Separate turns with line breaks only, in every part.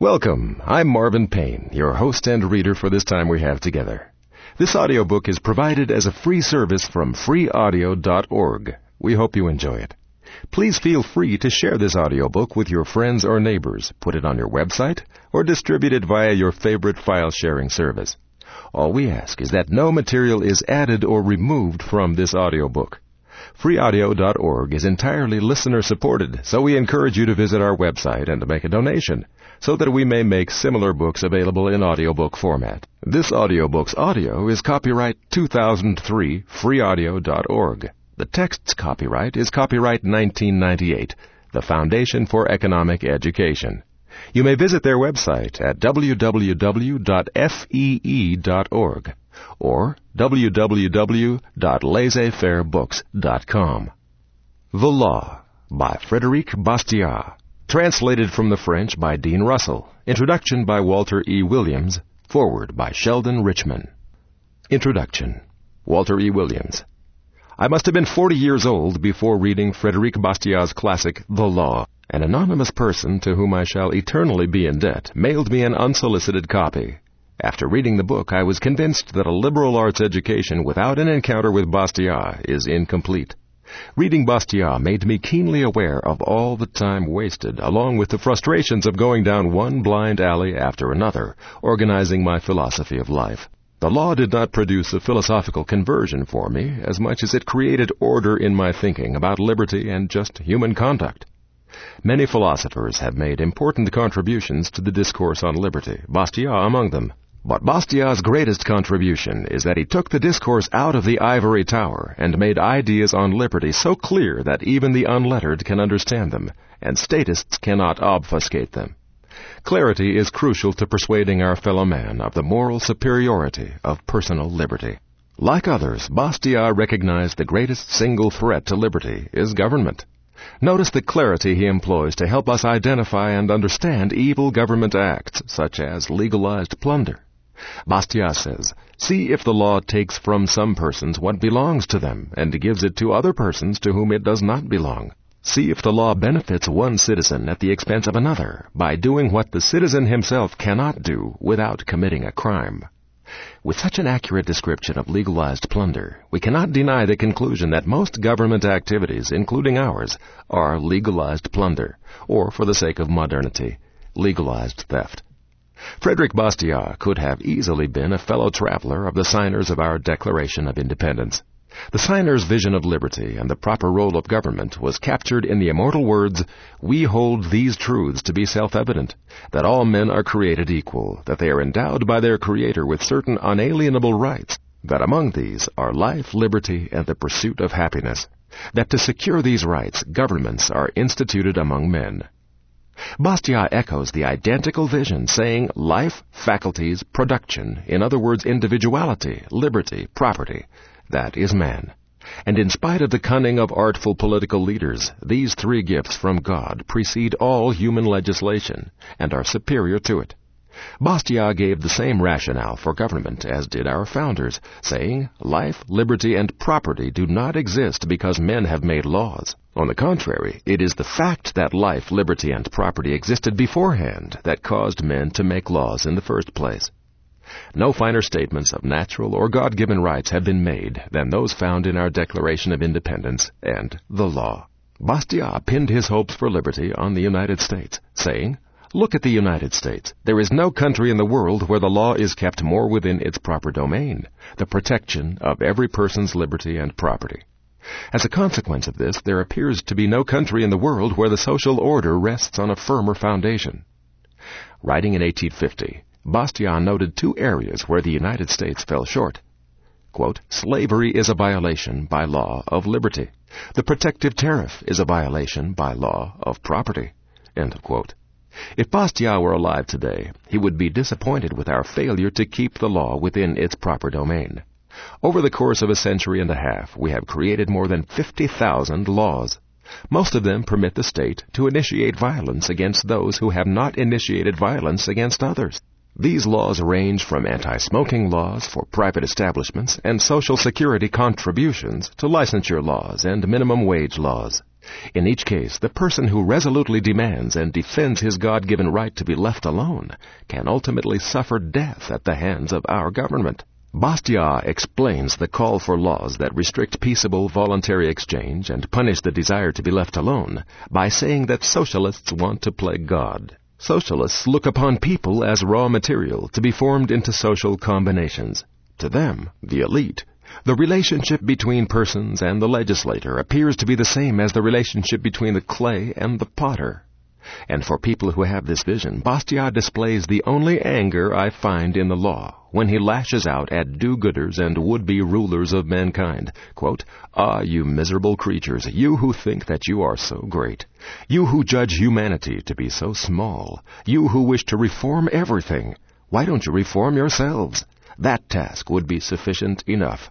Welcome. I'm Marvin Payne, your host and reader for this time we have together. This audiobook is provided as a free service from freeaudio.org. We hope you enjoy it. Please feel free to share this audiobook with your friends or neighbors, put it on your website, or distribute it via your favorite file-sharing service. All we ask is that no material is added or removed from this audiobook. freeaudio.org is entirely listener-supported, so we encourage you to visit our website and to make a donation, so that we may make similar books available in audiobook format. This audiobook's audio is copyright 2003, freeaudio.org. The text's copyright is copyright 1998, the Foundation for Economic Education. You may visit their website at www.fee.org or www.laissezfairebooks.com. The Law by Frederic Bastiat. Translated from the French by Dean Russell. Introduction by Walter E. Williams. Foreword by Sheldon Richman. Introduction. Walter E. Williams. I must have been 40 years old before reading Frederic Bastiat's classic, The Law. An anonymous person to whom I shall eternally be in debt mailed me an unsolicited copy. After reading the book, I was convinced that a liberal arts education without an encounter with Bastiat is incomplete. Reading Bastiat made me keenly aware of all the time wasted, along with the frustrations of going down one blind alley after another, organizing my philosophy of life. The Law did not produce a philosophical conversion for me, as much as it created order in my thinking about liberty and just human conduct. Many philosophers have made important contributions to the discourse on liberty, Bastiat among them. But Bastiat's greatest contribution is that he took the discourse out of the ivory tower and made ideas on liberty so clear that even the unlettered can understand them, and statists cannot obfuscate them. Clarity is crucial to persuading our fellow man of the moral superiority of personal liberty. Like others, Bastiat recognized the greatest single threat to liberty is government. Notice the clarity he employs to help us identify and understand evil government acts, such as legalized plunder. Bastiat says, "See if the law takes from some persons what belongs to them, and gives it to other persons to whom it does not belong. See if the law benefits one citizen at the expense of another, by doing what the citizen himself cannot do without committing a crime." With such an accurate description of legalized plunder, we cannot deny the conclusion that most government activities, including ours, are legalized plunder, or, for the sake of modernity, legalized theft. Frederic Bastiat could have easily been a fellow traveler of the signers of our Declaration of Independence. The signers' vision of liberty and the proper role of government was captured in the immortal words, "We hold these truths to be self-evident, that all men are created equal, that they are endowed by their Creator with certain unalienable rights, that among these are life, liberty, and the pursuit of happiness, that to secure these rights governments are instituted among men." Bastiat echoes the identical vision, saying life, faculties, production, in other words individuality, liberty, property, that is man. And in spite of the cunning of artful political leaders, these three gifts from God precede all human legislation and are superior to it. Bastiat gave the same rationale for government as did our founders, saying life, liberty, and property do not exist because men have made laws. On the contrary, it is the fact that life, liberty, and property existed beforehand that caused men to make laws in the first place. No finer statements of natural or God-given rights have been made than those found in our Declaration of Independence and the Law. Bastiat pinned his hopes for liberty on the United States, saying, "Look at the United States. There is no country in the world where the law is kept more within its proper domain, the protection of every person's liberty and property. As a consequence of this, there appears to be no country in the world where the social order rests on a firmer foundation." Writing in 1850, Bastiat noted two areas where the United States fell short. Quote, "Slavery is a violation by law of liberty. The protective tariff is a violation by law of property." End of quote. If Bastiat were alive today, he would be disappointed with our failure to keep the law within its proper domain. Over the course of a century and a half, we have created more than 50,000 laws. Most of them permit the state to initiate violence against those who have not initiated violence against others. These laws range from anti-smoking laws for private establishments and Social Security contributions to licensure laws and minimum wage laws. In each case, the person who resolutely demands and defends his God-given right to be left alone can ultimately suffer death at the hands of our government. Bastiat explains the call for laws that restrict peaceable voluntary exchange and punish the desire to be left alone by saying that socialists want to play God. Socialists look upon people as raw material to be formed into social combinations. To them, the elite, the relationship between persons and the legislator appears to be the same as the relationship between the clay and the potter. And for people who have this vision, Bastiat displays the only anger I find in the law when he lashes out at do-gooders and would-be rulers of mankind. Quote, "Ah, you miserable creatures, you who think that you are so great, you who judge humanity to be so small, you who wish to reform everything, why don't you reform yourselves? That task would be sufficient enough."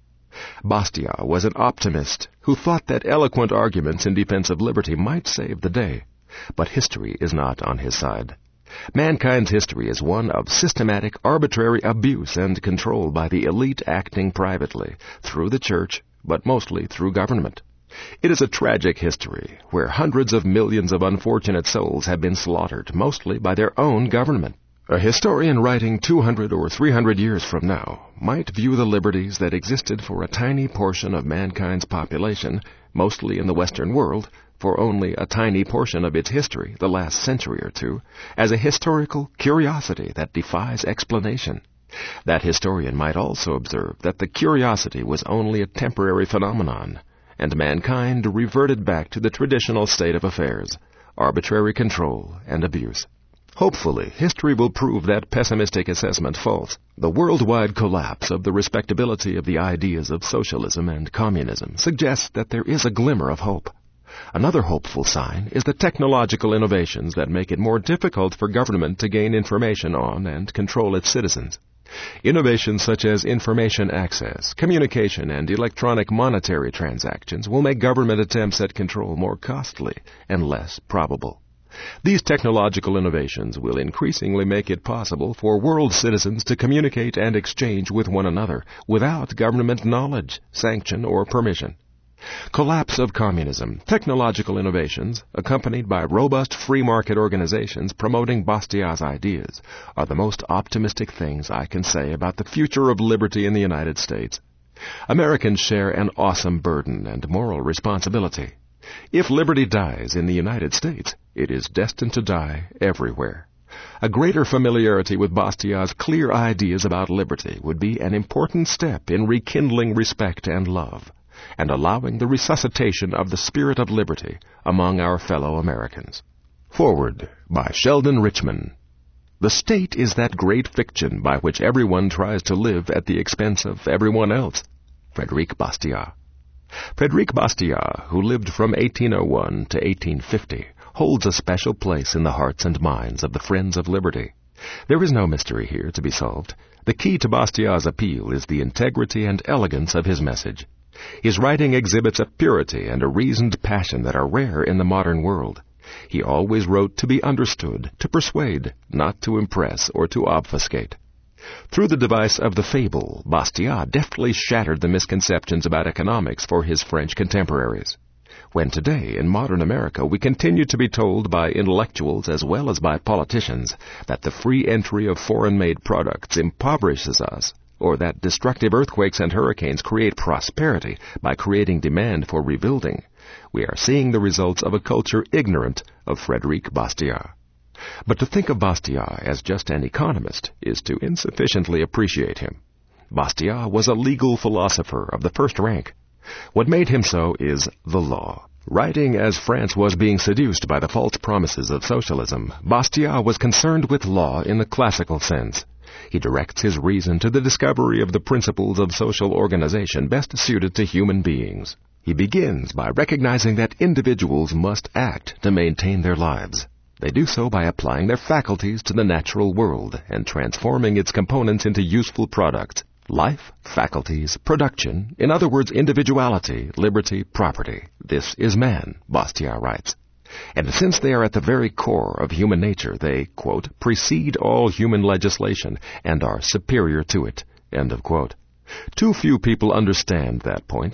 Bastiat was an optimist who thought that eloquent arguments in defense of liberty might save the day. But history is not on his side. Mankind's history is one of systematic, arbitrary abuse and control by the elite acting privately, through the church, but mostly through government. It is a tragic history, where hundreds of millions of unfortunate souls have been slaughtered, mostly by their own government. A historian writing 200 or 300 years from now might view the liberties that existed for a tiny portion of mankind's population, mostly in the Western world, for only a tiny portion of its history, the last century or two, as a historical curiosity that defies explanation. That historian might also observe that the curiosity was only a temporary phenomenon, and mankind reverted back to the traditional state of affairs, arbitrary control and abuse. Hopefully, history will prove that pessimistic assessment false. The worldwide collapse of the respectability of the ideas of socialism and communism suggests that there is a glimmer of hope. Another hopeful sign is the technological innovations that make it more difficult for government to gain information on and control its citizens. Innovations such as information access, communication, and electronic monetary transactions will make government attempts at control more costly and less probable. These technological innovations will increasingly make it possible for world citizens to communicate and exchange with one another without government knowledge, sanction, or permission. Collapse of communism, technological innovations, accompanied by robust free market organizations promoting Bastiat's ideas, are the most optimistic things I can say about the future of liberty in the United States. Americans share an awesome burden and moral responsibility. If liberty dies in the United States, it is destined to die everywhere. A greater familiarity with Bastiat's clear ideas about liberty would be an important step in rekindling respect and love, and allowing the resuscitation of the spirit of liberty among our fellow Americans. Foreword by Sheldon Richman. The state is that great fiction by which everyone tries to live at the expense of everyone else. Frédéric Bastiat. Frédéric Bastiat, who lived from 1801 to 1850, holds a special place in the hearts and minds of the Friends of Liberty. There is no mystery here to be solved. The key to Bastiat's appeal is the integrity and elegance of his message. His writing exhibits a purity and a reasoned passion that are rare in the modern world. He always wrote to be understood, to persuade, not to impress or to obfuscate. Through the device of the fable, Bastiat deftly shattered the misconceptions about economics for his French contemporaries. When today, in modern America, we continue to be told by intellectuals as well as by politicians that the free entry of foreign-made products impoverishes us, or that destructive earthquakes and hurricanes create prosperity by creating demand for rebuilding, we are seeing the results of a culture ignorant of Frédéric Bastiat. But to think of Bastiat as just an economist is to insufficiently appreciate him. Bastiat was a legal philosopher of the first rank. What made him so is the law. Writing as France was being seduced by the false promises of socialism, Bastiat was concerned with law in the classical sense. He directs his reason to the discovery of the principles of social organization best suited to human beings. He begins by recognizing that individuals must act to maintain their lives. They do so by applying their faculties to the natural world and transforming its components into useful products. Life, faculties, production, in other words, individuality, liberty, property. This is man, Bastiat writes. And since they are at the very core of human nature, they, quote, precede all human legislation and are superior to it, end of quote. Too few people understand that point.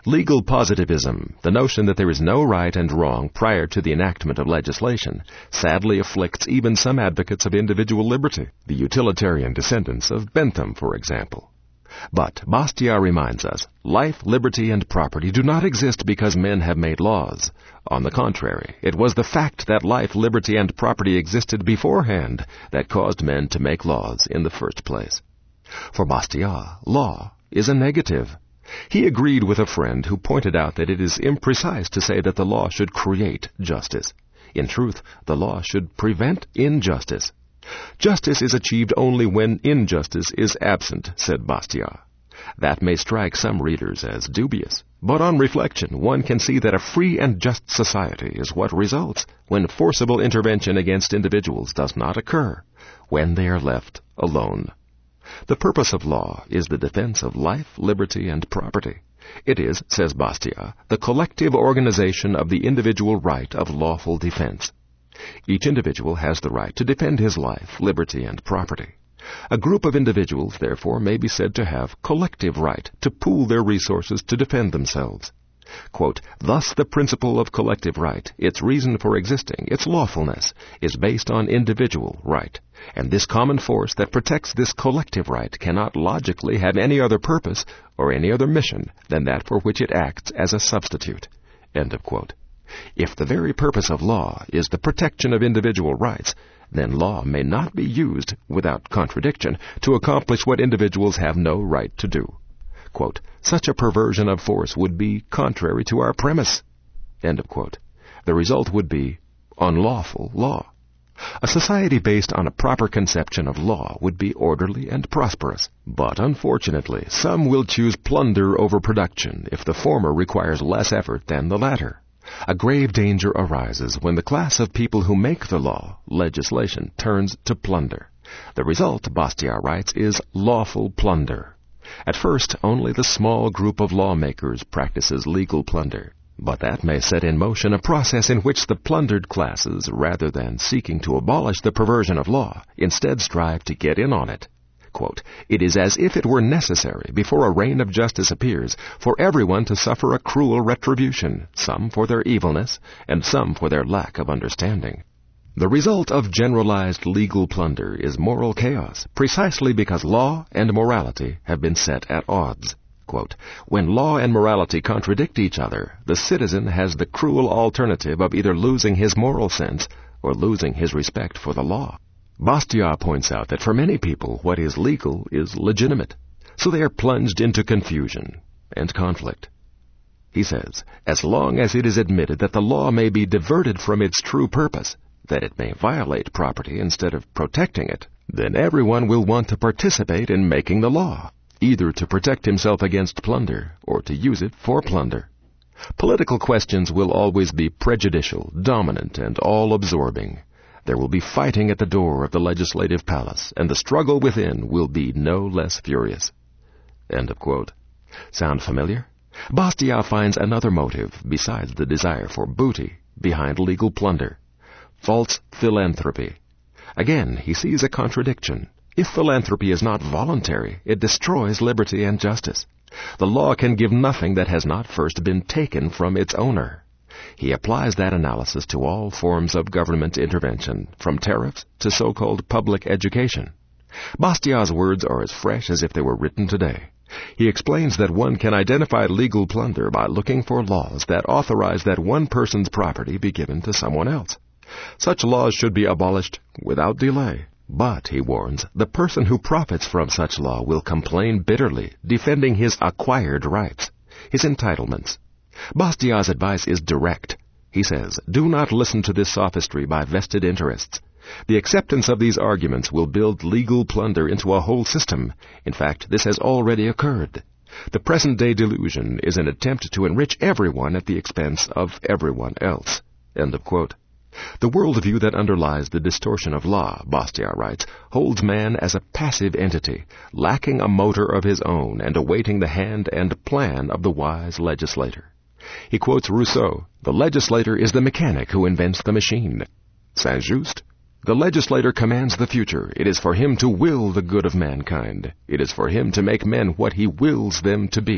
Legal positivism, the notion that there is no right and wrong prior to the enactment of legislation, sadly afflicts even some advocates of individual liberty, the utilitarian descendants of Bentham, for example. But Bastiat reminds us, life, liberty, and property do not exist because men have made laws. On the contrary, it was the fact that life, liberty, and property existed beforehand that caused men to make laws in the first place. For Bastiat, law is a negative. He agreed with a friend who pointed out that it is imprecise to say that the law should create justice. In truth, the law should prevent injustice. Justice is achieved only when injustice is absent, said Bastiat. That may strike some readers as dubious, but on reflection one can see that a free and just society is what results when forcible intervention against individuals does not occur, when they are left alone. The purpose of law is the defense of life, liberty, and property. It is, says Bastiat, the collective organization of the individual right of lawful defense. Each individual has the right to defend his life, liberty, and property. A group of individuals, therefore, may be said to have collective right to pool their resources to defend themselves. Quote, thus the principle of collective right, its reason for existing, its lawfulness, is based on individual right, and this common force that protects this collective right cannot logically have any other purpose or any other mission than that for which it acts as a substitute. End of quote. If the very purpose of law is the protection of individual rights, then law may not be used, without contradiction, to accomplish what individuals have no right to do. Quote, such a perversion of force would be contrary to our premise. End of quote. The result would be unlawful law. A society based on a proper conception of law would be orderly and prosperous. But unfortunately, some will choose plunder over production if the former requires less effort than the latter. A grave danger arises when the class of people who make the law, legislation, turns to plunder. The result, Bastiat writes, is lawful plunder. At first, only the small group of lawmakers practices legal plunder. But that may set in motion a process in which the plundered classes, rather than seeking to abolish the perversion of law, instead strive to get in on it. Quote, it is as if it were necessary, before a reign of justice appears, for everyone to suffer a cruel retribution, some for their evilness, and some for their lack of understanding. The result of generalized legal plunder is moral chaos, precisely because law and morality have been set at odds. Quote, when law and morality contradict each other, the citizen has the cruel alternative of either losing his moral sense or losing his respect for the law. Bastiat points out that for many people what is legal is legitimate, so they are plunged into confusion and conflict. He says, as long as it is admitted that the law may be diverted from its true purpose, that it may violate property instead of protecting it, then everyone will want to participate in making the law, either to protect himself against plunder or to use it for plunder. Political questions will always be prejudicial, dominant, and all-absorbing. There will be fighting at the door of the legislative palace, and the struggle within will be no less furious. End of quote. Sound familiar? Bastiat finds another motive, besides the desire for booty, behind legal plunder: false philanthropy. Again, he sees a contradiction. If philanthropy is not voluntary, it destroys liberty and justice. The law can give nothing that has not first been taken from its owner. He applies that analysis to all forms of government intervention, from tariffs to so-called public education. Bastiat's words are as fresh as if they were written today. He explains that one can identify legal plunder by looking for laws that authorize that one person's property be given to someone else. Such laws should be abolished without delay. But, he warns, the person who profits from such law will complain bitterly, defending his acquired rights, his entitlements. Bastiat's advice is direct. He says, do not listen to this sophistry by vested interests. The acceptance of these arguments will build legal plunder into a whole system. In fact, this has already occurred. The present-day delusion is an attempt to enrich everyone at the expense of everyone else. End of quote. The worldview that underlies the distortion of law, Bastiat writes, holds man as a passive entity, lacking a motor of his own and awaiting the hand and plan of the wise legislator. He quotes Rousseau, the legislator is the mechanic who invents the machine. Saint-Just, the legislator commands the future. It is for him to will the good of mankind. It is for him to make men what he wills them to be.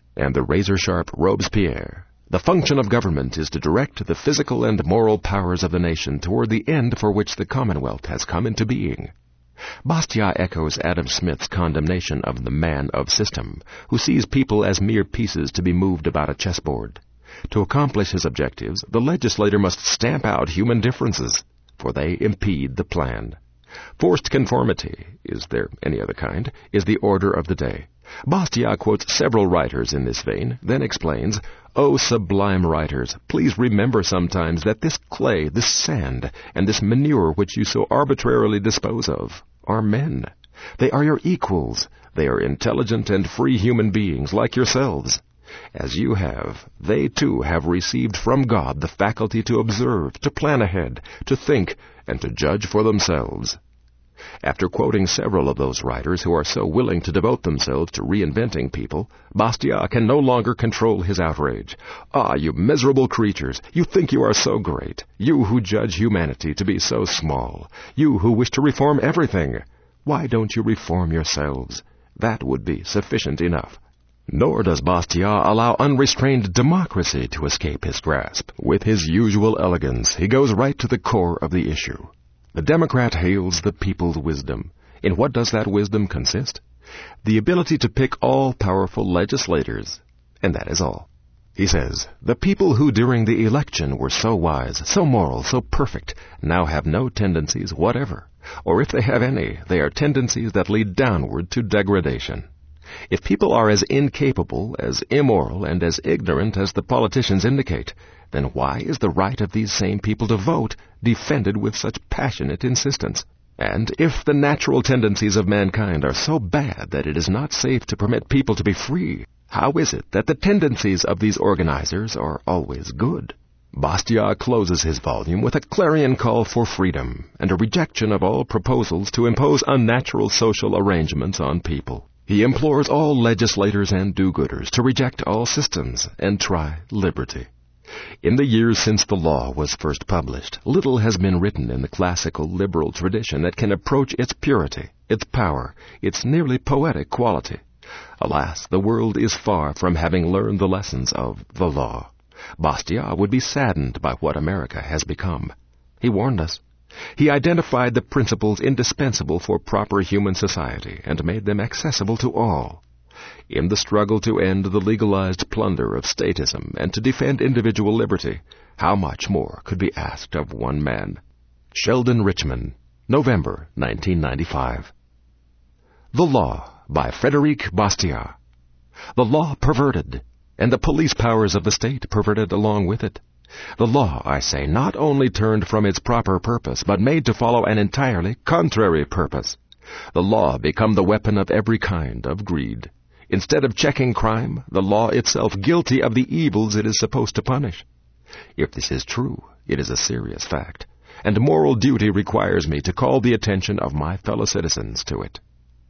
and the razor-sharp Robespierre. The function of government is to direct the physical and moral powers of the nation toward the end for which the Commonwealth has come into being. Bastiat echoes Adam Smith's condemnation of the man of system, who sees people as mere pieces to be moved about a chessboard. To accomplish his objectives, the legislator must stamp out human differences, for they impede the plan. Forced conformity, is there any other kind, is the order of the day. Bastiat quotes several writers in this vein, then explains, "O sublime writers, please remember sometimes that this clay, this sand, and this manure which you so arbitrarily dispose of, are men. They are your equals. They are intelligent and free human beings like yourselves. As you have, they too have received from God the faculty to observe, to plan ahead, to think, and to judge for themselves." After quoting several of those writers who are so willing to devote themselves to reinventing people, Bastiat can no longer control his outrage. "Ah, you miserable creatures, you think you are so great, you who judge humanity to be so small, you who wish to reform everything. Why don't you reform yourselves? That would be sufficient enough." Nor does Bastiat allow unrestrained democracy to escape his grasp. With his usual elegance, he goes right to the core of the issue. The Democrat hails the people's wisdom. In what does that wisdom consist? The ability to pick all-powerful legislators, and that is all. He says, "The people who during the election were so wise, so moral, so perfect, now have no tendencies whatever, or if they have any, they are tendencies that lead downward to degradation. If people are as incapable, as immoral, and as ignorant as the politicians indicate, then why is the right of these same people to vote defended with such passionate insistence? And if the natural tendencies of mankind are so bad that it is not safe to permit people to be free, how is it that the tendencies of these organizers are always good?" Bastiat closes his volume with a clarion call for freedom and a rejection of all proposals to impose unnatural social arrangements on people. He implores all legislators and do-gooders to reject all systems and try liberty. In the years since the law was first published, little has been written in the classical liberal tradition that can approach its purity, its power, its nearly poetic quality. Alas, the world is far from having learned the lessons of the law. Bastiat would be saddened by what America has become. He warned us. He identified the principles indispensable for proper human society and made them accessible to all. In the struggle to end the legalized plunder of statism and to defend individual liberty, how much more could be asked of one man? Sheldon Richman, November 1995. The Law by Frederic Bastiat. The law perverted, and the police powers of the state perverted along with it. The law, I say, not only turned from its proper purpose, but made to follow an entirely contrary purpose. The law become the weapon of every kind of greed. Instead of checking crime, the law itself guilty of the evils it is supposed to punish. If this is true, it is a serious fact, and moral duty requires me to call the attention of my fellow citizens to it.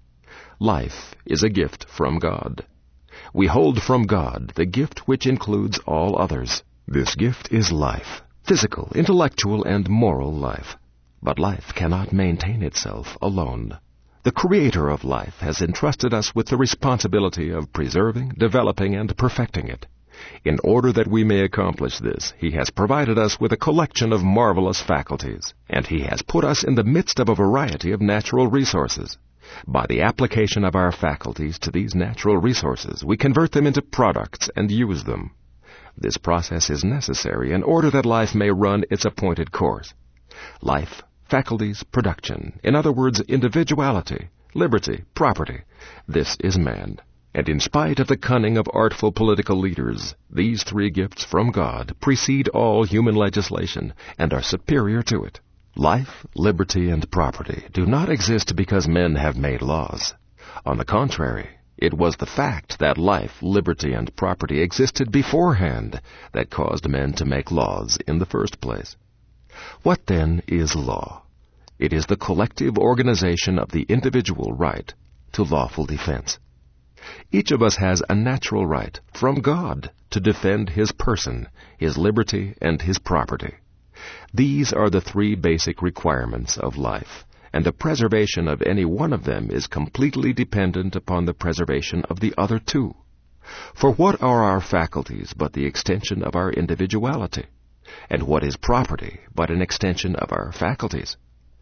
Life is a gift from God. We hold from God the gift which includes all others. This gift is life, physical, intellectual, and moral life. But life cannot maintain itself alone. The Creator of life has entrusted us with the responsibility of preserving, developing, and perfecting it. In order that we may accomplish this, He has provided us with a collection of marvelous faculties, and He has put us in the midst of a variety of natural resources. By the application of our faculties to these natural resources, we convert them into products and use them. This process is necessary in order that life may run its appointed course. Life, faculties, production, in other words, individuality, liberty, property, this is man. And in spite of the cunning of artful political leaders, these three gifts from God precede all human legislation and are superior to it. Life, liberty, and property do not exist because men have made laws. On the contrary, it was the fact that life, liberty, and property existed beforehand that caused men to make laws in the first place. What then is law? It is the collective organization of the individual right to lawful defense. Each of us has a natural right from God to defend his person, his liberty, and his property. These are the three basic requirements of life, and the preservation of any one of them is completely dependent upon the preservation of the other two. For what are our faculties but the extension of our individuality? And what is property but an extension of our faculties?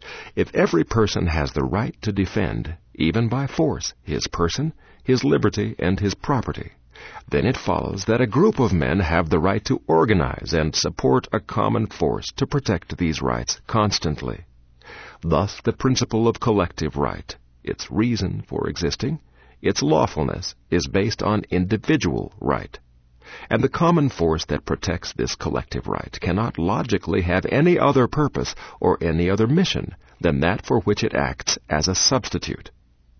If every person has the right to defend, even by force, his person, his liberty, and his property, then it follows that a group of men have the right to organize and support a common force to protect these rights constantly. Thus the principle of collective right, its reason for existing, its lawfulness, is based on individual right. And the common force that protects this collective right cannot logically have any other purpose or any other mission than that for which it acts as a substitute.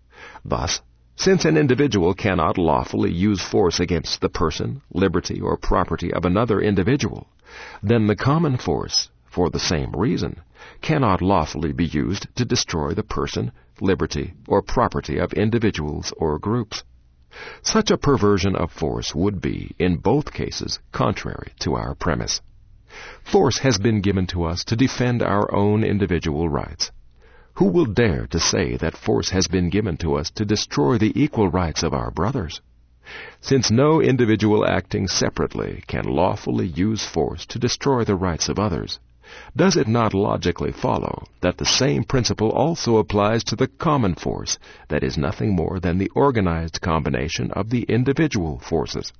Thus, since an individual cannot lawfully use force against the person, liberty, or property of another individual, then the common force, for the same reason, cannot lawfully be used to destroy the person, liberty, or property of individuals or groups. Such a perversion of force would be, in both cases, contrary to our premise. Force has been given to us to defend our own individual rights. Who will dare to say that force has been given to us to destroy the equal rights of our brothers? Since no individual acting separately can lawfully use force to destroy the rights of others, does it not logically follow that the same principle also applies to the common force that is nothing more than the organized combination of the individual forces?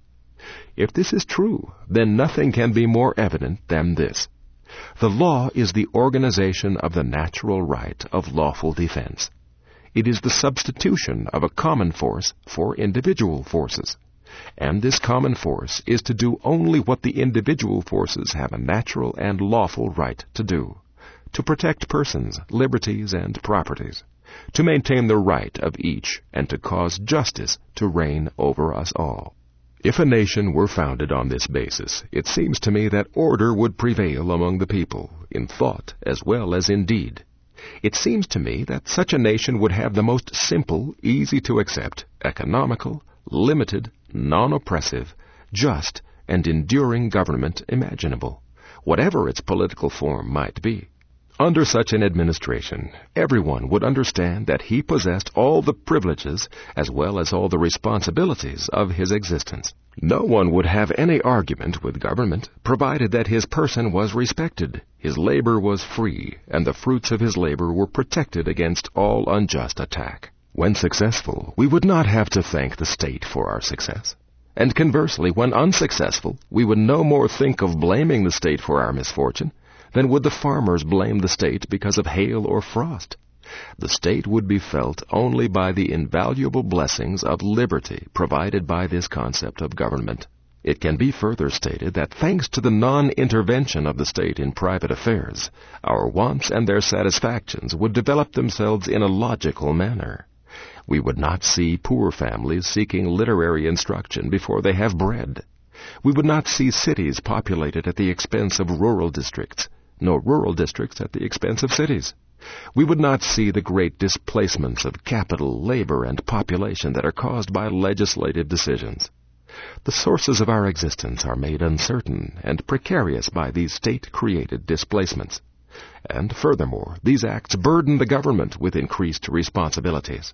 If this is true, then nothing can be more evident than this. The law is the organization of the natural right of lawful defense. It is the substitution of a common force for individual forces. And this common force is to do only what the individual forces have a natural and lawful right to do: to protect persons, liberties, and properties, to maintain the right of each, and to cause justice to reign over us all. If a nation were founded on this basis, it seems to me that order would prevail among the people, in thought as well as in deed. It seems to me that such a nation would have the most simple, easy-to-accept, economical, limited, non-oppressive, just, and enduring government imaginable, whatever its political form might be. Under such an administration, everyone would understand that he possessed all the privileges as well as all the responsibilities of his existence. No one would have any argument with government, provided that his person was respected, his labor was free, and the fruits of his labor were protected against all unjust attack. When successful, we would not have to thank the state for our success. And conversely, when unsuccessful, we would no more think of blaming the state for our misfortune than would the farmers blame the state because of hail or frost. The state would be felt only by the invaluable blessings of liberty provided by this concept of government. It can be further stated that thanks to the non-intervention of the state in private affairs, our wants and their satisfactions would develop themselves in a logical manner. We would not see poor families seeking literary instruction before they have bread. We would not see cities populated at the expense of rural districts, nor rural districts at the expense of cities. We would not see the great displacements of capital, labor, and population that are caused by legislative decisions. The sources of our existence are made uncertain and precarious by these state-created displacements. And furthermore, these acts burden the government with increased responsibilities.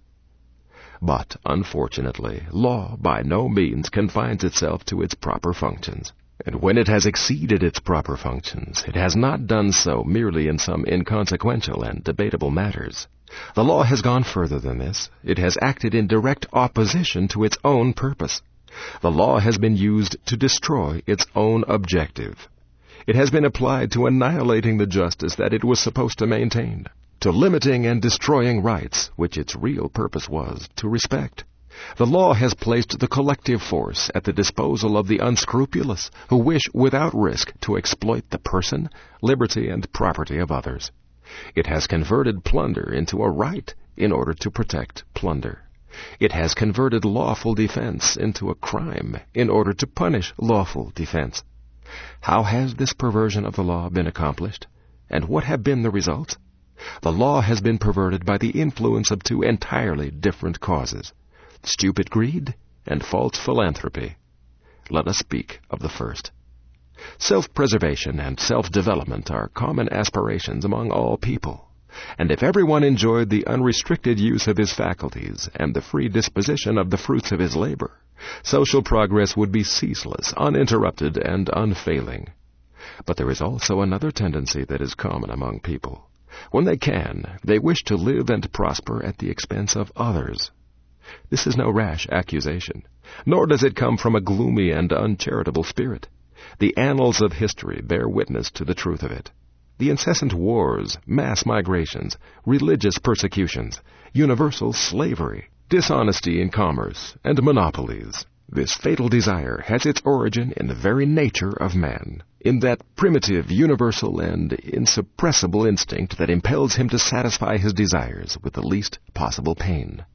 But, unfortunately, law by no means confines itself to its proper functions. And when it has exceeded its proper functions, it has not done so merely in some inconsequential and debatable matters. The law has gone further than this. It has acted in direct opposition to its own purpose. The law has been used to destroy its own objective. It has been applied to annihilating the justice that it was supposed to maintain, to limiting and destroying rights, which its real purpose was to respect. The law has placed the collective force at the disposal of the unscrupulous who wish without risk to exploit the person, liberty, and property of others. It has converted plunder into a right in order to protect plunder. It has converted lawful defense into a crime in order to punish lawful defense. How has this perversion of the law been accomplished? And what have been the results? The law has been perverted by the influence of two entirely different causes: stupid greed and false philanthropy. Let us speak of the first. Self-preservation and self-development are common aspirations among all people. And if everyone enjoyed the unrestricted use of his faculties and the free disposition of the fruits of his labor, social progress would be ceaseless, uninterrupted, and unfailing. But there is also another tendency that is common among people. When they can, they wish to live and prosper at the expense of others. This is no rash accusation, nor does it come from a gloomy and uncharitable spirit. The annals of history bear witness to the truth of it. The incessant wars, mass migrations, religious persecutions, universal slavery, dishonesty in commerce, and monopolies. This fatal desire has its origin in the very nature of man, in that primitive, universal, and insuppressible instinct that impels him to satisfy his desires with the least possible pain.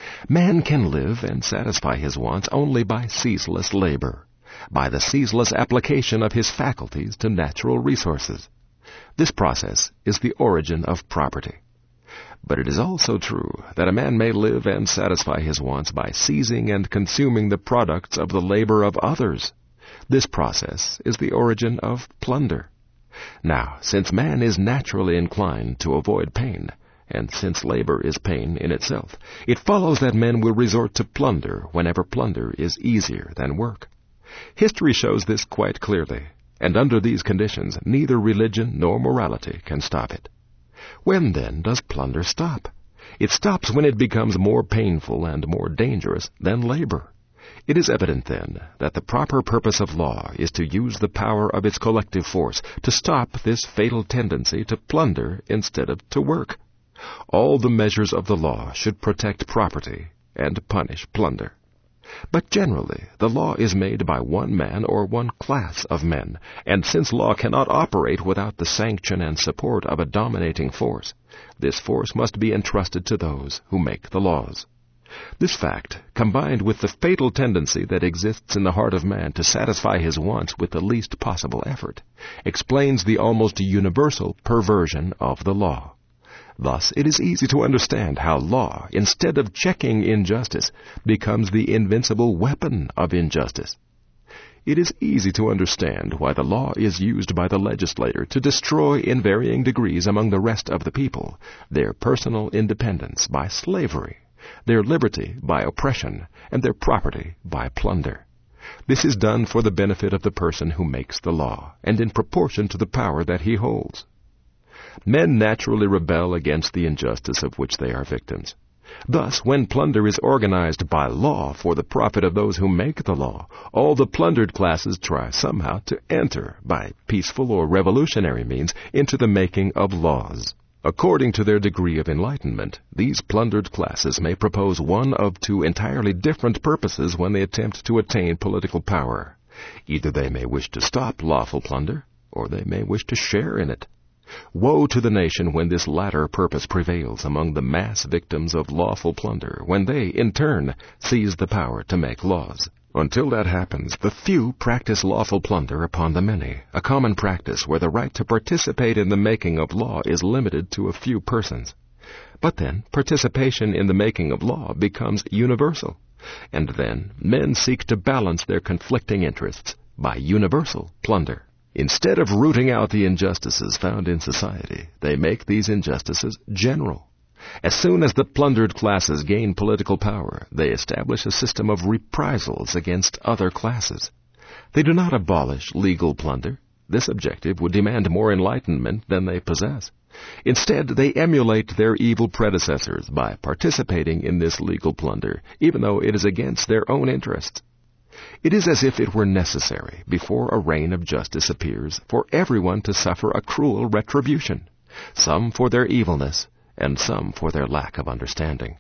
Man can live and satisfy his wants only by ceaseless labor, by the ceaseless application of his faculties to natural resources. This process is the origin of property. But it is also true that a man may live and satisfy his wants by seizing and consuming the products of the labor of others. This process is the origin of plunder. Now, since man is naturally inclined to avoid pain, and since labor is pain in itself, it follows that men will resort to plunder whenever plunder is easier than work. History shows this quite clearly, and under these conditions neither religion nor morality can stop it. When, then, does plunder stop? It stops when it becomes more painful and more dangerous than labor. It is evident, then, that the proper purpose of law is to use the power of its collective force to stop this fatal tendency to plunder instead of to work. All the measures of the law should protect property and punish plunder. But generally, the law is made by one man or one class of men, and since law cannot operate without the sanction and support of a dominating force, this force must be entrusted to those who make the laws. This fact, combined with the fatal tendency that exists in the heart of man to satisfy his wants with the least possible effort, explains the almost universal perversion of the law. Thus, it is easy to understand how law, instead of checking injustice, becomes the invincible weapon of injustice. It is easy to understand why the law is used by the legislator to destroy in varying degrees among the rest of the people their personal independence by slavery, their liberty by oppression, and their property by plunder. This is done for the benefit of the person who makes the law, and in proportion to the power that he holds. Men naturally rebel against the injustice of which they are victims. Thus, when plunder is organized by law for the profit of those who make the law, all the plundered classes try somehow to enter, by peaceful or revolutionary means, into the making of laws. According to their degree of enlightenment, these plundered classes may propose one of two entirely different purposes when they attempt to attain political power. Either they may wish to stop lawful plunder, or they may wish to share in it. Woe to the nation when this latter purpose prevails among the mass victims of lawful plunder, when they, in turn, seize the power to make laws. Until that happens, the few practice lawful plunder upon the many, a common practice where the right to participate in the making of law is limited to a few persons. But then, participation in the making of law becomes universal, and then men seek to balance their conflicting interests by universal plunder. Instead of rooting out the injustices found in society, they make these injustices general. As soon as the plundered classes gain political power, they establish a system of reprisals against other classes. They do not abolish legal plunder. This objective would demand more enlightenment than they possess. Instead, they emulate their evil predecessors by participating in this legal plunder, even though it is against their own interests. It is as if it were necessary, before a reign of justice appears, for everyone to suffer a cruel retribution, some for their evilness, and some for their lack of understanding.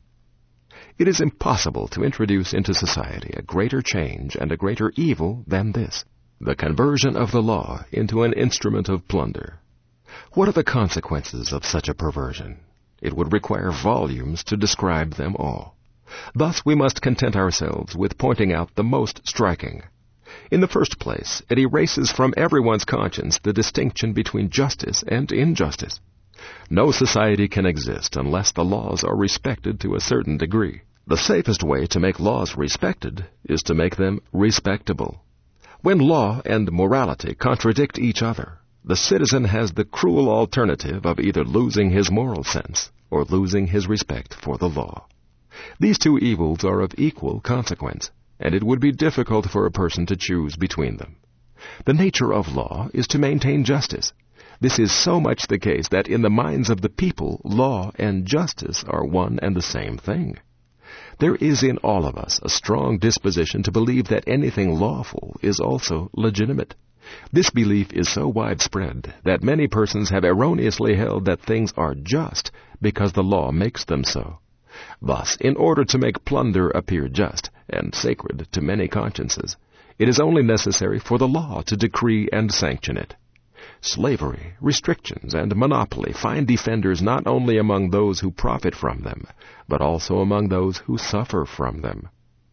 It is impossible to introduce into society a greater change and a greater evil than this, the conversion of the law into an instrument of plunder. What are the consequences of such a perversion? It would require volumes to describe them all. Thus we must content ourselves with pointing out the most striking. In the first place, it erases from everyone's conscience the distinction between justice and injustice. No society can exist unless the laws are respected to a certain degree. The safest way to make laws respected is to make them respectable. When law and morality contradict each other, the citizen has the cruel alternative of either losing his moral sense or losing his respect for the law. These two evils are of equal consequence, and it would be difficult for a person to choose between them. The nature of law is to maintain justice. This is so much the case that in the minds of the people, law and justice are one and the same thing. There is in all of us a strong disposition to believe that anything lawful is also legitimate. This belief is so widespread that many persons have erroneously held that things are just because the law makes them so. Thus, in order to make plunder appear just and sacred to many consciences, it is only necessary for the law to decree and sanction it. Slavery, restrictions, and monopoly find defenders not only among those who profit from them, but also among those who suffer from them.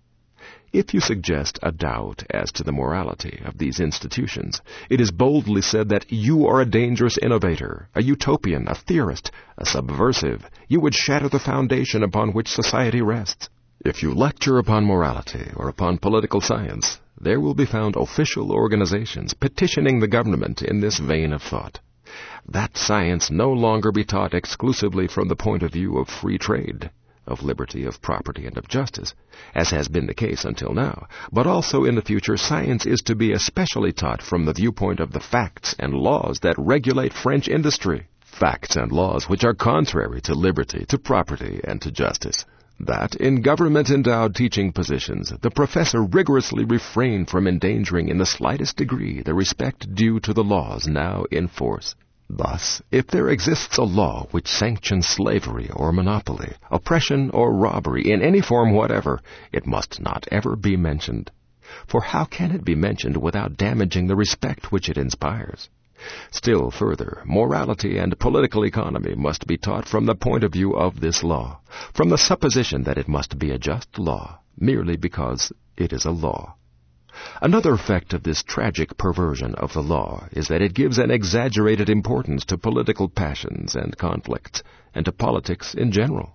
If you suggest a doubt as to the morality of these institutions, it is boldly said that you are a dangerous innovator, a utopian, a theorist, a subversive. You would shatter the foundation upon which society rests. If you lecture upon morality or upon political science, there will be found official organizations petitioning the government in this vein of thought. That science no longer be taught exclusively from the point of view of free trade, of liberty, of property, and of justice, as has been the case until now, but also in the future science is to be especially taught from the viewpoint of the facts and laws that regulate French industry, facts and laws which are contrary to liberty, to property, and to justice. That, in government-endowed teaching positions, the professor rigorously refrain from endangering in the slightest degree the respect due to the laws now in force. Thus, if there exists a law which sanctions slavery or monopoly, oppression or robbery in any form whatever, it must not ever be mentioned. For how can it be mentioned without damaging the respect which it inspires? Still further, morality and political economy must be taught from the point of view of this law, from the supposition that it must be a just law, merely because it is a law. Another effect of this tragic perversion of the law is that it gives an exaggerated importance to political passions and conflicts, and to politics in general.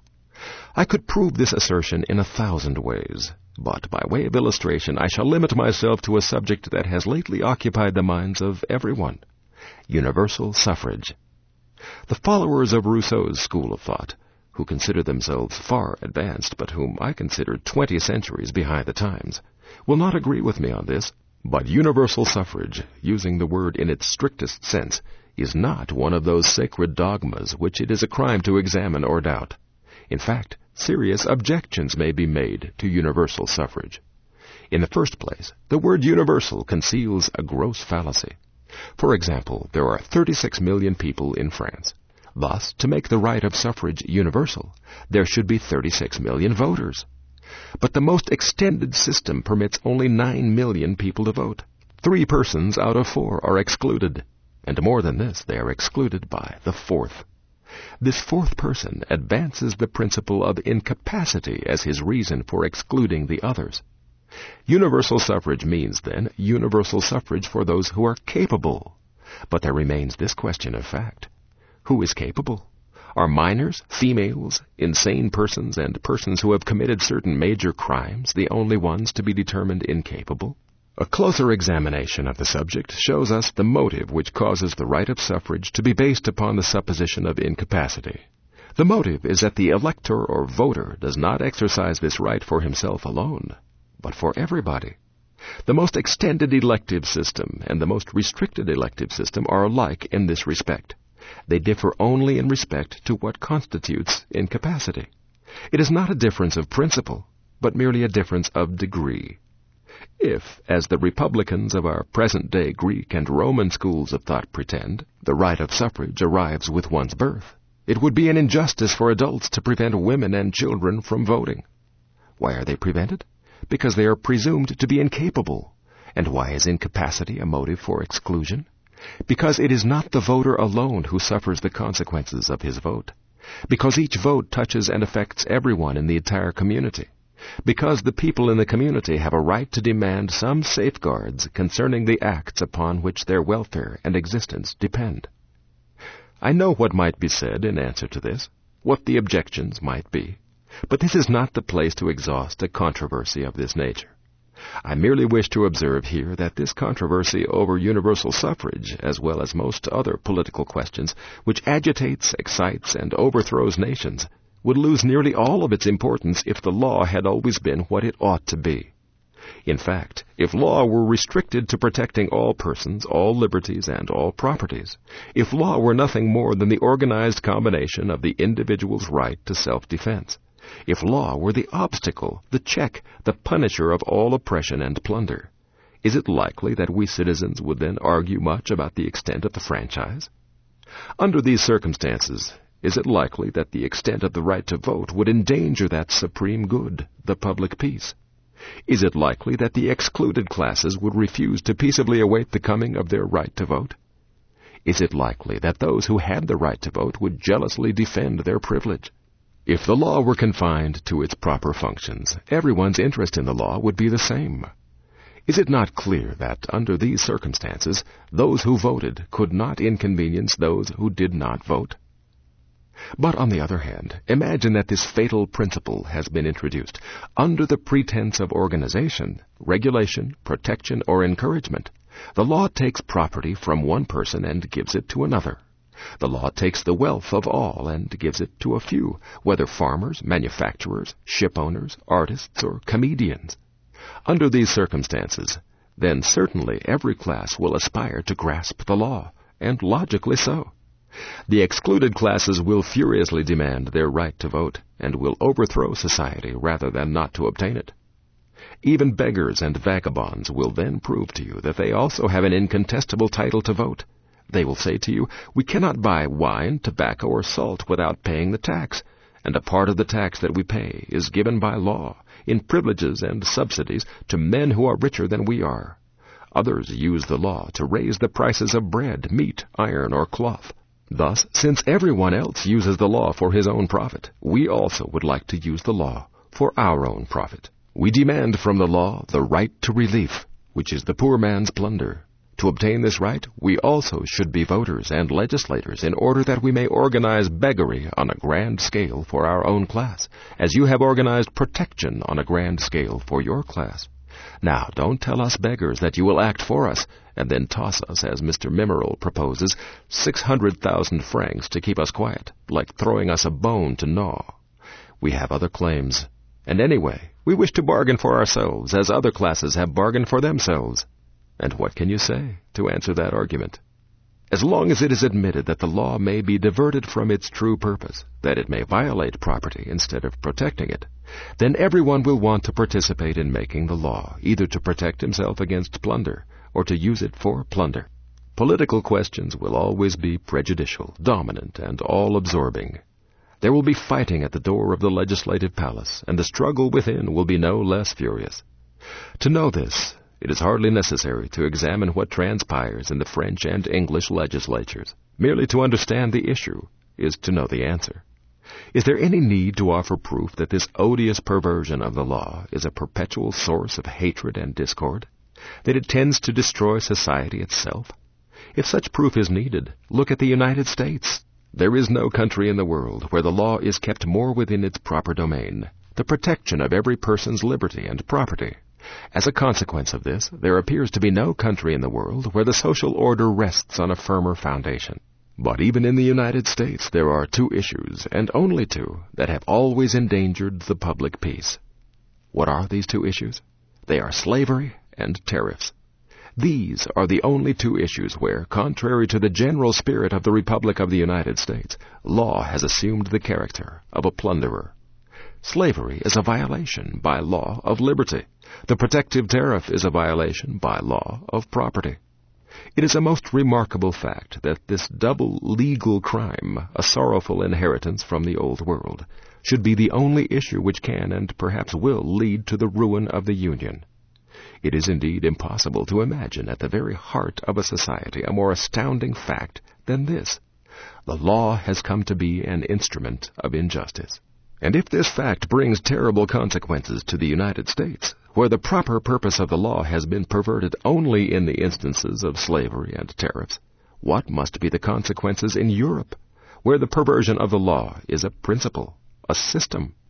I could prove this assertion in 1,000 ways, but by way of illustration I shall limit myself to a subject that has lately occupied the minds of everyone: universal suffrage. The followers of Rousseau's school of thought, who consider themselves far advanced, but whom I consider 20 centuries behind the times, will not agree with me on this, but universal suffrage, using the word in its strictest sense, is not one of those sacred dogmas which it is a crime to examine or doubt. In fact, serious objections may be made to universal suffrage. In the first place, the word universal conceals a gross fallacy. For example, there are 36 million people in France. Thus, to make the right of suffrage universal, there should be 36 million voters. But the most extended system permits only 9 million people to vote. 3 persons out of 4 are excluded, and more than this, they are excluded by the 4th. This 4th person advances the principle of incapacity as his reason for excluding the others. Universal suffrage means, then, universal suffrage for those who are capable. But there remains this question of fact. Who is capable? Are minors, females, insane persons, and persons who have committed certain major crimes the only ones to be determined incapable? A closer examination of the subject shows us the motive which causes the right of suffrage to be based upon the supposition of incapacity. The motive is that the elector or voter does not exercise this right for himself alone, but for everybody. The most extended elective system and the most restricted elective system are alike in this respect. They differ only in respect to what constitutes incapacity. It is not a difference of principle, but merely a difference of degree. If, as the Republicans of our present-day Greek and Roman schools of thought pretend, the right of suffrage arrives with one's birth, it would be an injustice for adults to prevent women and children from voting. Why are they prevented? Because they are presumed to be incapable. And why is incapacity a motive for exclusion? Because it is not the voter alone who suffers the consequences of his vote. Because each vote touches and affects everyone in the entire community. Because the people in the community have a right to demand some safeguards concerning the acts upon which their welfare and existence depend. I know what might be said in answer to this, what the objections might be, but this is not the place to exhaust a controversy of this nature. I merely wish to observe here that this controversy over universal suffrage, as well as most other political questions, which agitates, excites, and overthrows nations, would lose nearly all of its importance if the law had always been what it ought to be. In fact, if law were restricted to protecting all persons, all liberties, and all properties, if law were nothing more than the organized combination of the individual's right to self-defense, if law were the obstacle, the check, the punisher of all oppression and plunder, is it likely that we citizens would then argue much about the extent of the franchise? Under these circumstances, is it likely that the extent of the right to vote would endanger that supreme good, the public peace? Is it likely that the excluded classes would refuse to peaceably await the coming of their right to vote? Is it likely that those who had the right to vote would jealously defend their privilege? If the law were confined to its proper functions, everyone's interest in the law would be the same. Is it not clear that, under these circumstances, those who voted could not inconvenience those who did not vote? But on the other hand, imagine that this fatal principle has been introduced under the pretense of organization, regulation, protection, or encouragement. The law takes property from one person and gives it to another. The law takes the wealth of all and gives it to a few, whether farmers, manufacturers, ship owners, artists, or comedians. Under these circumstances, then certainly every class will aspire to grasp the law, and logically so. The excluded classes will furiously demand their right to vote, and will overthrow society rather than not to obtain it. Even beggars and vagabonds will then prove to you that they also have an incontestable title to vote. They will say to you, we cannot buy wine, tobacco, or salt without paying the tax, and a part of the tax that we pay is given by law, in privileges and subsidies, to men who are richer than we are. Others use the law to raise the prices of bread, meat, iron, or cloth. Thus, since everyone else uses the law for his own profit, we also would like to use the law for our own profit. We demand from the law the right to relief, which is the poor man's plunder. To obtain this right, we also should be voters and legislators in order that we may organize beggary on a grand scale for our own class, as you have organized protection on a grand scale for your class. Now, don't tell us beggars that you will act for us, and then toss us, as Mr. Mimerel proposes, 600,000 francs to keep us quiet, like throwing us a bone to gnaw. We have other claims, and anyway, we wish to bargain for ourselves, as other classes have bargained for themselves. And what can you say to answer that argument? As long as it is admitted that the law may be diverted from its true purpose, that it may violate property instead of protecting it, then everyone will want to participate in making the law, either to protect himself against plunder, or to use it for plunder. Political questions will always be prejudicial, dominant, and all-absorbing. There will be fighting at the door of the legislative palace, and the struggle within will be no less furious. To know this, it is hardly necessary to examine what transpires in the French and English legislatures. Merely to understand the issue is to know the answer. Is there any need to offer proof that this odious perversion of the law is a perpetual source of hatred and discord? That it tends to destroy society itself? If such proof is needed, look at the United States. There is no country in the world where the law is kept more within its proper domain, the protection of every person's liberty and property. As a consequence of this, there appears to be no country in the world where the social order rests on a firmer foundation. But even in the United States there are two issues, and only two, that have always endangered the public peace. What are these two issues? They are slavery and tariffs. These are the only two issues where, contrary to the general spirit of the Republic of the United States, law has assumed the character of a plunderer. Slavery is a violation by law of liberty. The protective tariff is a violation by law of property. It is a most remarkable fact that this double legal crime, a sorrowful inheritance from the Old World, should be the only issue which can and perhaps will lead to the ruin of the Union. It is indeed impossible to imagine at the very heart of a society a more astounding fact than this. The law has come to be an instrument of injustice. And if this fact brings terrible consequences to the United States, where the proper purpose of the law has been perverted only in the instances of slavery and tariffs, what must be the consequences in Europe, where the perversion of the law is a principle, a system?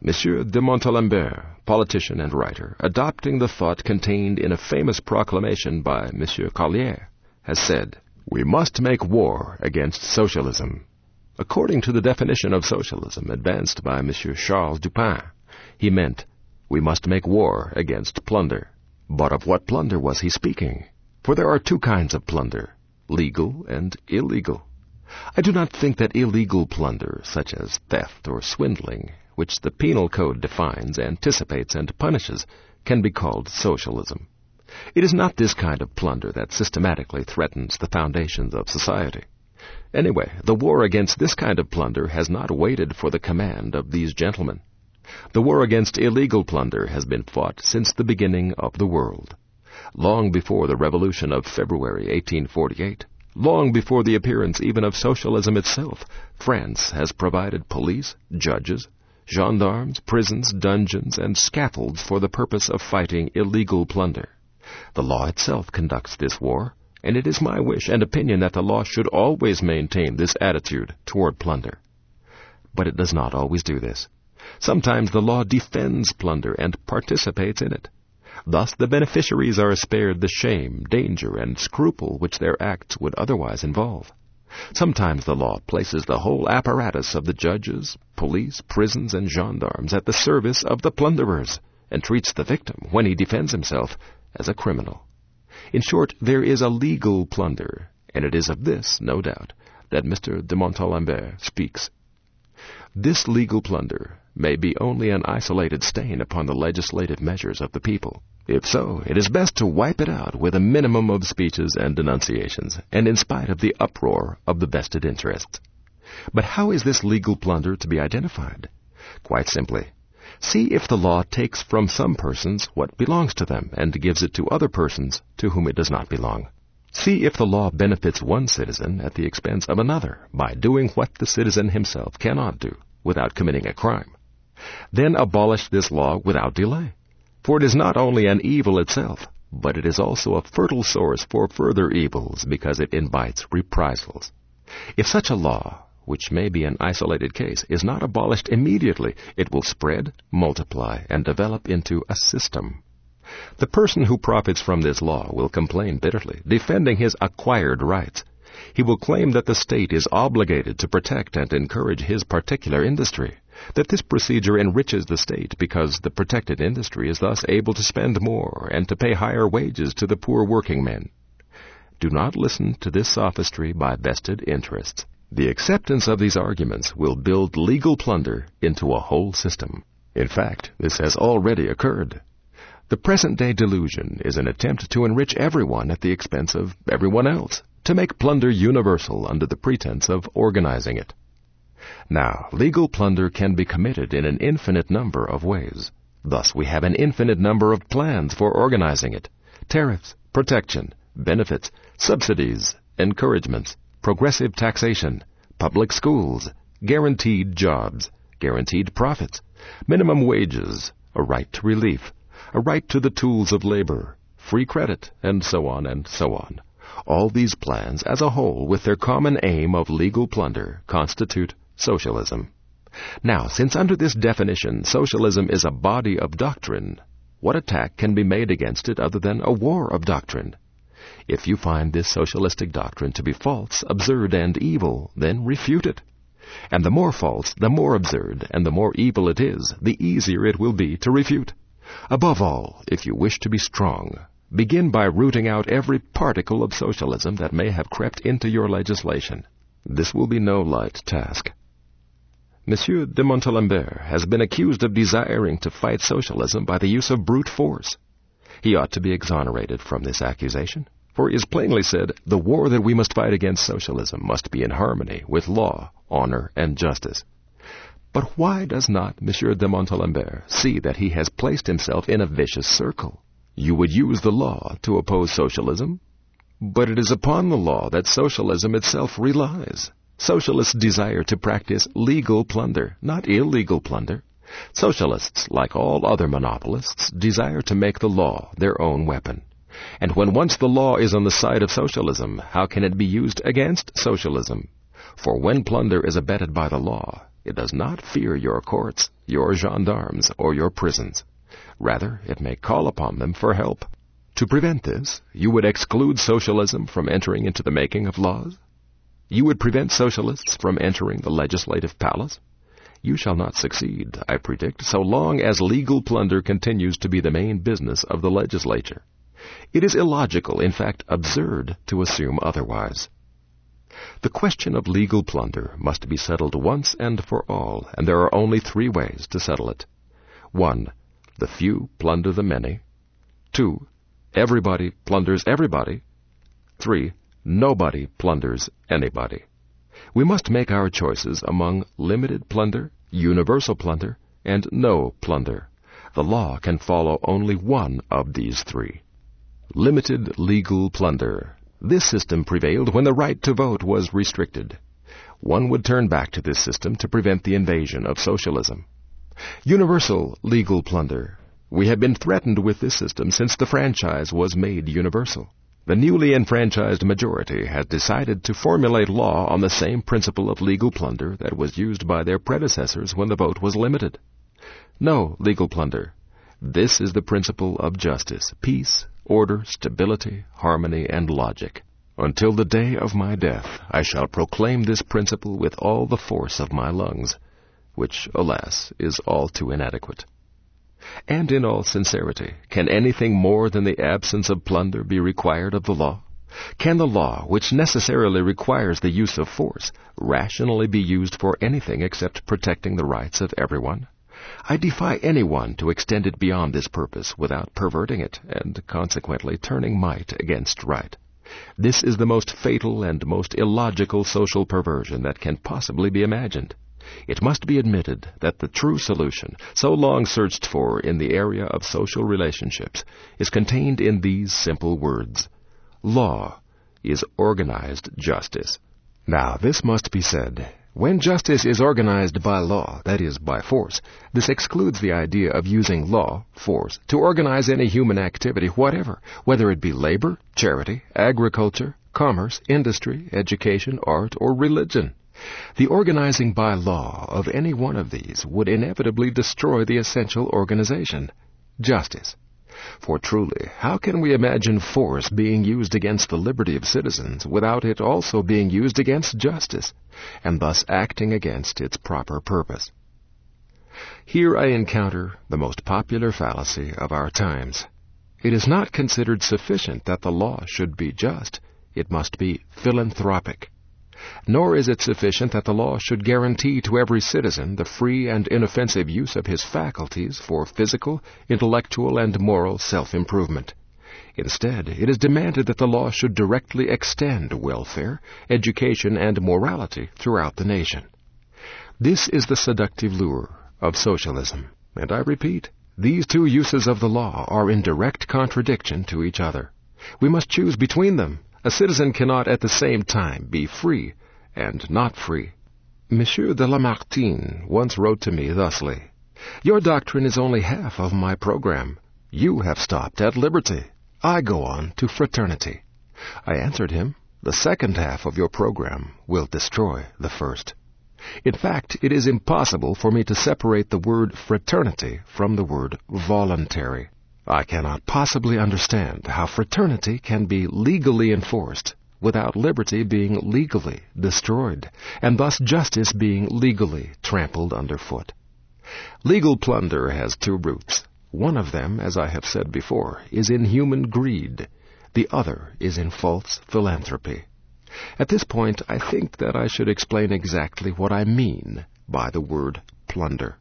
Monsieur de Montalembert, politician and writer, adopting the thought contained in a famous proclamation by Monsieur Collier, has said, "We must make war against socialism." According to the definition of socialism advanced by Monsieur Charles Dupin, he meant, we must make war against plunder. But of what plunder was he speaking? For there are two kinds of plunder, legal and illegal. I do not think that illegal plunder, such as theft or swindling, which the penal code defines, anticipates, and punishes, can be called socialism. It is not this kind of plunder that systematically threatens the foundations of society. Anyway, the war against this kind of plunder has not waited for the command of these gentlemen. The war against illegal plunder has been fought since the beginning of the world. Long before the Revolution of February 1848, long before the appearance even of socialism itself, France has provided police, judges, gendarmes, prisons, dungeons, and scaffolds for the purpose of fighting illegal plunder. The law itself conducts this war, and it is my wish and opinion that the law should always maintain this attitude toward plunder. But it does not always do this. Sometimes the law defends plunder and participates in it. Thus the beneficiaries are spared the shame, danger, and scruple which their acts would otherwise involve. Sometimes the law places the whole apparatus of the judges, police, prisons, and gendarmes at the service of the plunderers, and treats the victim, when he defends himself, as a criminal. In short, there is a legal plunder, and it is of this, no doubt, that Mr. de Montalembert speaks. This legal plunder may be only an isolated stain upon the legislative measures of the people. If so, it is best to wipe it out with a minimum of speeches and denunciations, and in spite of the uproar of the vested interests. But how is this legal plunder to be identified? Quite simply, see if the law takes from some persons what belongs to them and gives it to other persons to whom it does not belong. See if the law benefits one citizen at the expense of another by doing what the citizen himself cannot do without committing a crime. Then abolish this law without delay. For it is not only an evil itself, but it is also a fertile source for further evils because it invites reprisals. If such a law, which may be an isolated case, is not abolished immediately, it will spread, multiply, and develop into a system. The person who profits from this law will complain bitterly, defending his acquired rights. He will claim that the state is obligated to protect and encourage his particular industry, that this procedure enriches the state because the protected industry is thus able to spend more and to pay higher wages to the poor working men. Do not listen to this sophistry by vested interests. The acceptance of these arguments will build legal plunder into a whole system. In fact, this has already occurred. The present-day delusion is an attempt to enrich everyone at the expense of everyone else, to make plunder universal under the pretense of organizing it. Now, legal plunder can be committed in an infinite number of ways. Thus, we have an infinite number of plans for organizing it: tariffs, protection, benefits, subsidies, encouragements, progressive taxation, public schools, guaranteed jobs, guaranteed profits, minimum wages, a right to relief, a right to the tools of labor, free credit, and so on and so on. All these plans as a whole, with their common aim of legal plunder, constitute socialism. Now, since under this definition socialism is a body of doctrine, what attack can be made against it other than a war of doctrine? If you find this socialistic doctrine to be false, absurd, and evil, then refute it. And the more false, the more absurd, and the more evil it is, the easier it will be to refute. Above all, if you wish to be strong, begin by rooting out every particle of socialism that may have crept into your legislation. This will be no light task. Monsieur de Montalembert has been accused of desiring to fight socialism by the use of brute force. He ought to be exonerated from this accusation, for he has plainly said, the war that we must fight against socialism must be in harmony with law, honor, and justice. But why does not Monsieur de Montalembert see that he has placed himself in a vicious circle? You would use the law to oppose socialism, but it is upon the law that socialism itself relies. Socialists desire to practice legal plunder, not illegal plunder. Socialists, like all other monopolists, desire to make the law their own weapon. And when once the law is on the side of socialism, how can it be used against socialism? For when plunder is abetted by the law, It does not fear your courts, your gendarmes, or your prisons. Rather, it may call upon them for help. To prevent this, you would exclude socialism from entering into the making of laws? You would prevent socialists from entering the legislative palace? You shall not succeed, I predict, so long as legal plunder continues to be the main business of the legislature. It is illogical, in fact absurd, to assume otherwise. The question of legal plunder must be settled once and for all, and there are only three ways to settle it. 1. The few plunder the many. 2. Everybody plunders everybody. 3. Nobody plunders anybody. We must make our choices among limited plunder, universal plunder, and no plunder. The law can follow only one of these three. Limited legal plunder. This system prevailed when the right to vote was restricted. One would turn back to this system to prevent the invasion of socialism. Universal legal plunder. We have been threatened with this system since the franchise was made universal. The newly enfranchised majority has decided to formulate law on the same principle of legal plunder that was used by their predecessors when the vote was limited. No legal plunder. This is the principle of justice, peace, order, stability, harmony, and logic. Until the day of my death, I shall proclaim this principle with all the force of my lungs, which, alas, is all too inadequate. And in all sincerity, can anything more than the absence of plunder be required of the law? Can the law, which necessarily requires the use of force, rationally be used for anything except protecting the rights of everyone? I defy anyone to extend it beyond this purpose without perverting it, and consequently turning might against right. This is the most fatal and most illogical social perversion that can possibly be imagined. It must be admitted that the true solution, so long searched for in the area of social relationships, is contained in these simple words. Law is organized justice. Now, this must be said. When justice is organized by law, that is, by force, this excludes the idea of using law, force, to organize any human activity whatever, whether it be labor, charity, agriculture, commerce, industry, education, art, or religion. The organizing by law of any one of these would inevitably destroy the essential organization, justice. For truly, how can we imagine force being used against the liberty of citizens without it also being used against justice, and thus acting against its proper purpose? Here I encounter the most popular fallacy of our times. It is not considered sufficient that the law should be just. It must be philanthropic. Nor is it sufficient that the law should guarantee to every citizen the free and inoffensive use of his faculties for physical, intellectual, and moral self-improvement. Instead, it is demanded that the law should directly extend welfare, education, and morality throughout the nation. This is the seductive lure of socialism, and I repeat, these two uses of the law are in direct contradiction to each other. We must choose between them. A citizen cannot at the same time be free and not free. Monsieur de Lamartine once wrote to me thusly, "Your doctrine is only half of my program. You have stopped at liberty. I go on to fraternity." I answered him, "The second half of your program will destroy the first." In fact, it is impossible for me to separate the word fraternity from the word voluntary. I cannot possibly understand how fraternity can be legally enforced without liberty being legally destroyed, and thus justice being legally trampled underfoot. Legal plunder has two roots. One of them, as I have said before, is in human greed. The other is in false philanthropy. At this point, I think that I should explain exactly what I mean by the word plunder.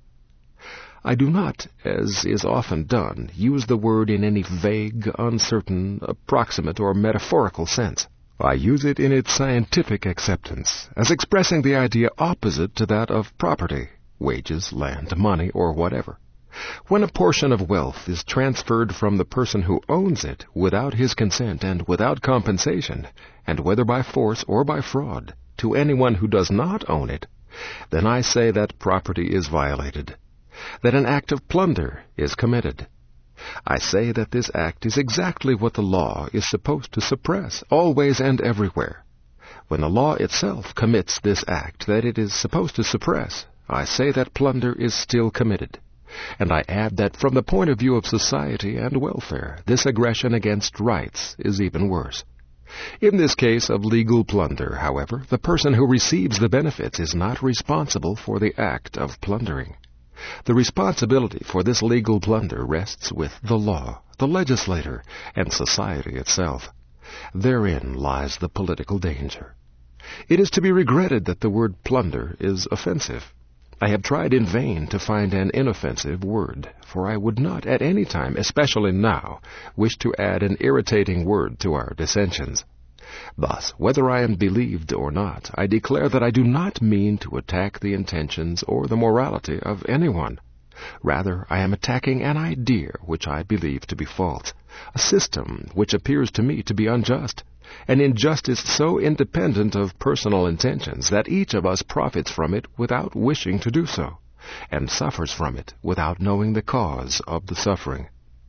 I do not, as is often done, use the word in any vague, uncertain, approximate, or metaphorical sense. I use it in its scientific acceptance, as expressing the idea opposite to that of property, wages, land, money, or whatever. When a portion of wealth is transferred from the person who owns it without his consent and without compensation, and whether by force or by fraud, to anyone who does not own it, then I say that property is violated, that an act of plunder is committed. I say that this act is exactly what the law is supposed to suppress, always and everywhere. When the law itself commits this act that it is supposed to suppress, I say that plunder is still committed, and I add that from the point of view of society and welfare, this aggression against rights is even worse. In this case of legal plunder, however, the person who receives the benefits is not responsible for the act of plundering. The responsibility for this legal plunder rests with the law, the legislator, and society itself. Therein lies the political danger. It is to be regretted that the word plunder is offensive. I have tried in vain to find an inoffensive word, for I would not at any time, especially now, wish to add an irritating word to our dissensions. Thus, whether I am believed or not, I declare that I do not mean to attack the intentions or the morality of anyone. Rather, I am attacking an idea which I believe to be false, a system which appears to me to be unjust, an injustice so independent of personal intentions that each of us profits from it without wishing to do so, and suffers from it without knowing the cause of the suffering.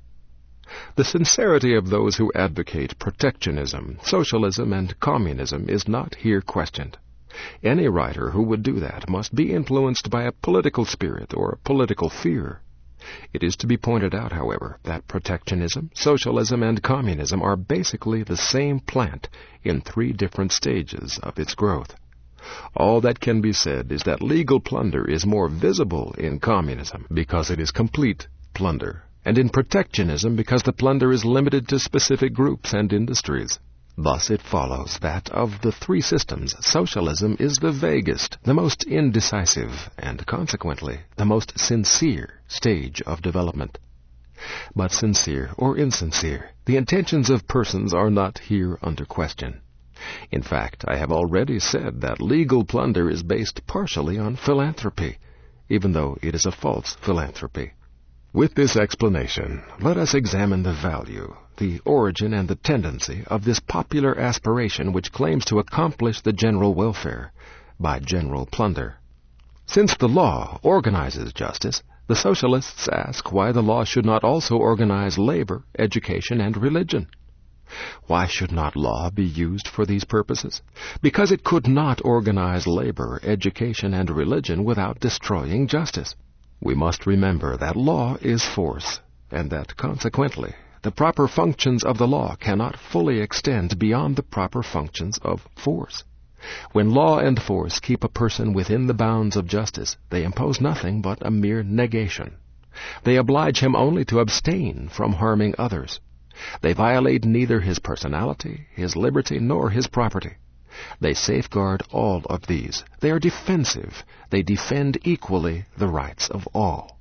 The sincerity of those who advocate protectionism, socialism, and communism is not here questioned. Any writer who would do that must be influenced by a political spirit or a political fear. It is to be pointed out, however, that protectionism, socialism, and communism are basically the same plant in 3 different stages of its growth. All that can be said is that legal plunder is more visible in communism because it is complete plunder, and in protectionism because the plunder is limited to specific groups and industries. Thus it follows that of the 3 systems, socialism is the vaguest, the most indecisive, and consequently the most sincere stage of development. But sincere or insincere, the intentions of persons are not here under question. In fact, I have already said that legal plunder is based partially on philanthropy, even though it is a false philanthropy. With this explanation, let us examine the value, the origin, and the tendency of this popular aspiration which claims to accomplish the general welfare by general plunder. Since the law organizes justice, the socialists ask why the law should not also organize labor, education, and religion. Why should not law be used for these purposes? Because it could not organize labor, education, and religion without destroying justice. We must remember that law is force, and that, consequently, the proper functions of the law cannot fully extend beyond the proper functions of force. When law and force keep a person within the bounds of justice, they impose nothing but a mere negation. They oblige him only to abstain from harming others. They violate neither his personality, his liberty, nor his property. They safeguard all of these. They are defensive. They defend equally the rights of all.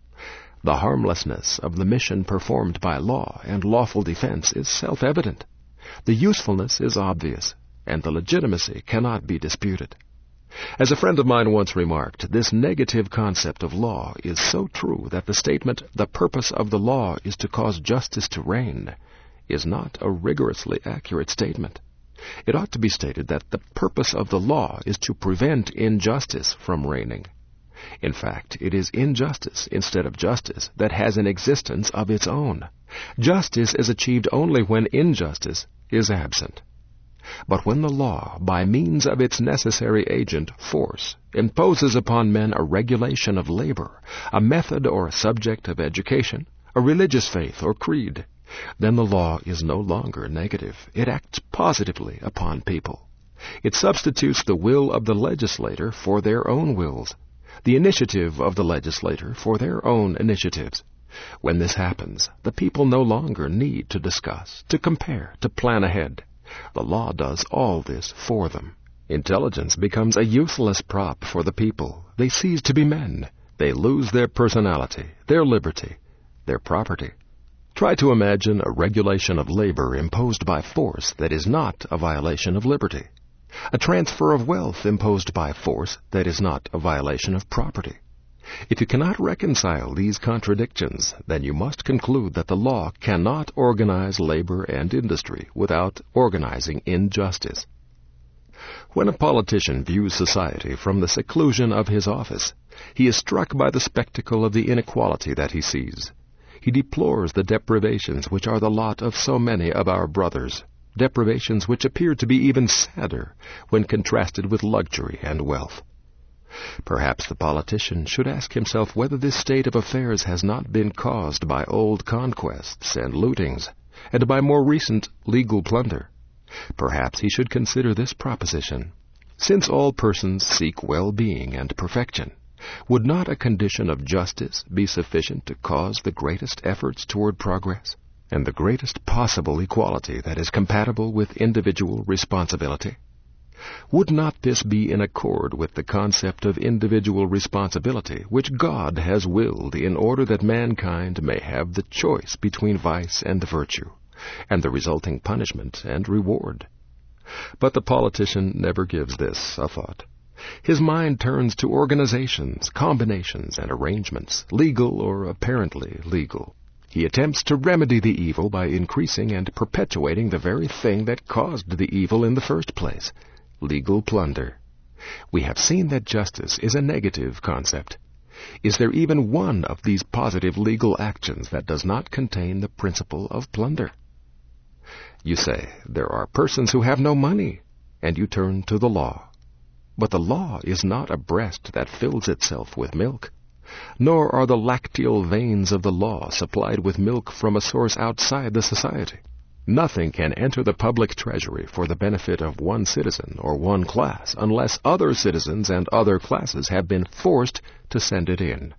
The harmlessness of the mission performed by law and lawful defense is self-evident. The usefulness is obvious, and the legitimacy cannot be disputed. As a friend of mine once remarked, this negative concept of law is so true that the statement, "the purpose of the law is to cause justice to reign," is not a rigorously accurate statement. It ought to be stated that the purpose of the law is to prevent injustice from reigning. In fact, it is injustice instead of justice that has an existence of its own. Justice is achieved only when injustice is absent. But when the law, by means of its necessary agent, force, imposes upon men a regulation of labor, a method or a subject of education, a religious faith or creed, then the law is no longer negative. It acts positively upon people. It substitutes the will of the legislator for their own wills, the initiative of the legislator for their own initiatives. When this happens, the people no longer need to discuss, to compare, to plan ahead. The law does all this for them. Intelligence becomes a useless prop for the people. They cease to be men. They lose their personality, their liberty, their property. Try to imagine a regulation of labor imposed by force that is not a violation of liberty. A transfer of wealth imposed by force that is not a violation of property. If you cannot reconcile these contradictions, then you must conclude that the law cannot organize labor and industry without organizing injustice. When a politician views society from the seclusion of his office, he is struck by the spectacle of the inequality that he sees. He deplores the deprivations which are the lot of so many of our brothers, deprivations which appear to be even sadder when contrasted with luxury and wealth. Perhaps the politician should ask himself whether this state of affairs has not been caused by old conquests and lootings, and by more recent legal plunder. Perhaps he should consider this proposition: since all persons seek well-being and perfection, would not a condition of justice be sufficient to cause the greatest efforts toward progress, and the greatest possible equality that is compatible with individual responsibility? Would not this be in accord with the concept of individual responsibility which God has willed in order that mankind may have the choice between vice and virtue, and the resulting punishment and reward? But the politician never gives this a thought. His mind turns to organizations, combinations, and arrangements, legal or apparently legal. He attempts to remedy the evil by increasing and perpetuating the very thing that caused the evil in the first place: legal plunder. We have seen that justice is a negative concept. Is there even one of these positive legal actions that does not contain the principle of plunder? You say, there are persons who have no money, and you turn to the law. But the law is not a breast that fills itself with milk, nor are the lacteal veins of the law supplied with milk from a source outside the society. Nothing can enter the public treasury for the benefit of one citizen or one class unless other citizens and other classes have been forced to send it in.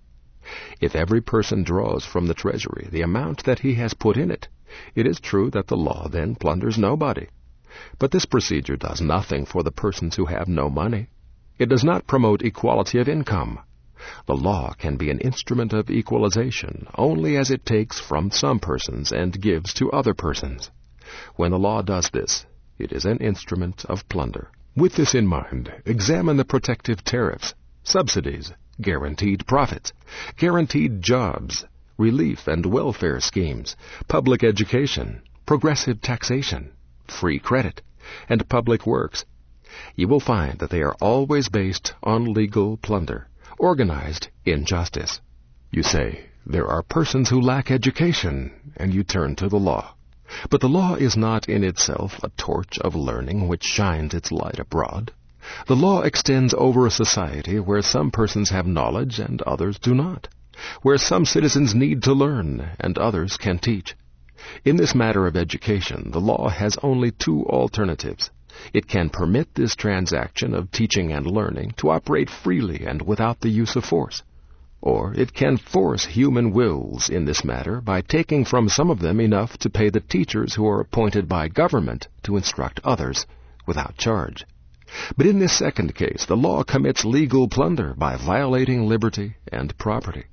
If every person draws from the treasury the amount that he has put in it, it is true that the law then plunders nobody. But this procedure does nothing for the persons who have no money. It does not promote equality of income. The law can be an instrument of equalization only as it takes from some persons and gives to other persons. When the law does this, it is an instrument of plunder. With this in mind, examine the protective tariffs, subsidies, guaranteed profits, guaranteed jobs, relief and welfare schemes, public education, progressive taxation, free credit, and public works. You will find that they are always based on legal plunder, organized injustice. You say, there are persons who lack education, and you turn to the law. But the law is not in itself a torch of learning which shines its light abroad. The law extends over a society where some persons have knowledge and others do not, where some citizens need to learn and others can teach. In this matter of education, the law has only two alternatives. It can permit this transaction of teaching and learning to operate freely and without the use of force, or it can force human wills in this matter by taking from some of them enough to pay the teachers who are appointed by government to instruct others without charge. But in this second case, the law commits legal plunder by violating liberty and property.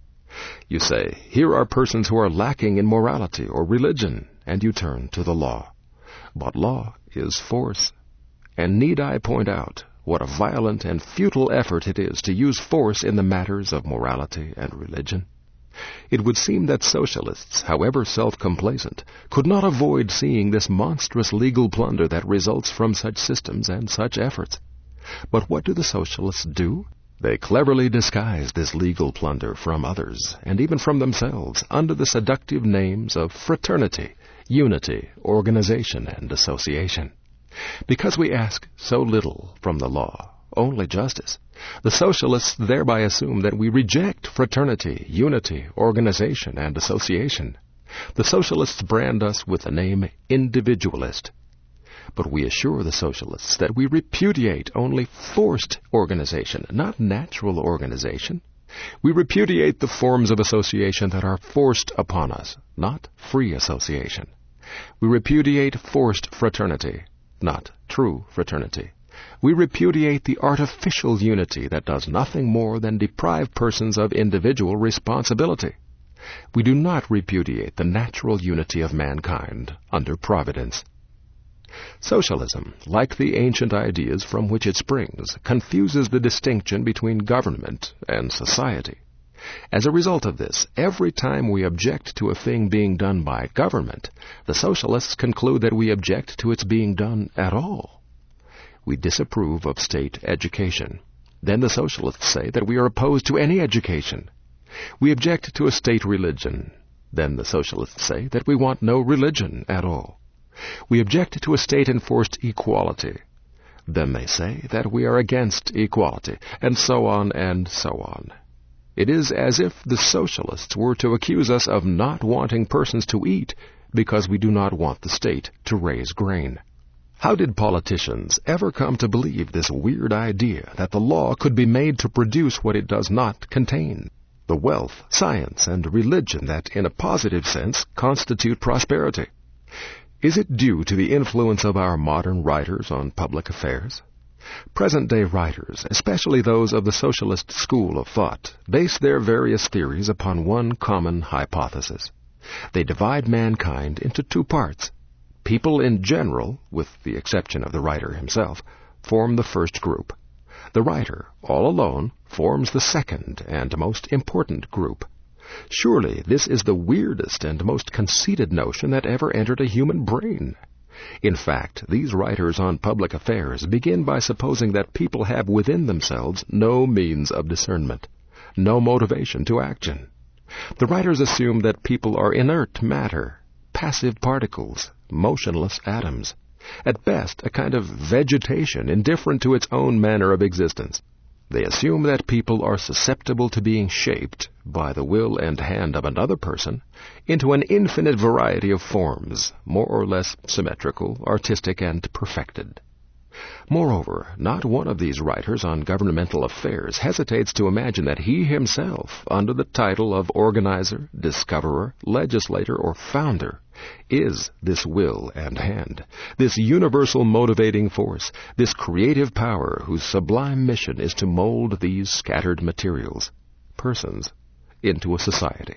You say, here are persons who are lacking in morality or religion, and you turn to the law. But law is force. And need I point out what a violent and futile effort it is to use force in the matters of morality and religion? It would seem that socialists, however self-complacent, could not avoid seeing this monstrous legal plunder that results from such systems and such efforts. But what do the socialists do? They cleverly disguise this legal plunder from others, and even from themselves, under the seductive names of fraternity, unity, organization, and association. Because we ask so little from the law, only justice, the socialists thereby assume that we reject fraternity, unity, organization, and association. The socialists brand us with the name individualist. But we assure the socialists that we repudiate only forced organization, not natural organization. We repudiate the forms of association that are forced upon us, not free association. We repudiate forced fraternity, not true fraternity. We repudiate the artificial unity that does nothing more than deprive persons of individual responsibility. We do not repudiate the natural unity of mankind under providence. Socialism, like the ancient ideas from which it springs, confuses the distinction between government and society. As a result of this, every time we object to a thing being done by government, the socialists conclude that we object to its being done at all. We disapprove of state education. Then the socialists say that we are opposed to any education. We object to a state religion. Then the socialists say that we want no religion at all. We object to a state-enforced equality. Then they say that we are against equality, and so on and so on. It is as if the socialists were to accuse us of not wanting persons to eat because we do not want the state to raise grain. How did politicians ever come to believe this weird idea that the law could be made to produce what it does not contain? The wealth, science, and religion that, in a positive sense, constitute prosperity. Is it due to the influence of our modern writers on public affairs? Present-day writers, especially those of the socialist school of thought, base their various theories upon one common hypothesis. They divide mankind into two parts. People in general, with the exception of the writer himself, form the first group. The writer, all alone, forms the second and most important group. Surely this is the weirdest and most conceited notion that ever entered a human brain. In fact, these writers on public affairs begin by supposing that people have within themselves no means of discernment, no motivation to action. The writers assume that people are inert matter, passive particles, motionless atoms, at best a kind of vegetation indifferent to its own manner of existence. They assume that people are susceptible to being shaped, by the will and hand of another person, into an infinite variety of forms, more or less symmetrical, artistic, and perfected. Moreover, not one of these writers on governmental affairs hesitates to imagine that he himself, under the title of organizer, discoverer, legislator, or founder, is this will and hand, this universal motivating force, this creative power whose sublime mission is to mold these scattered materials, persons, into a society.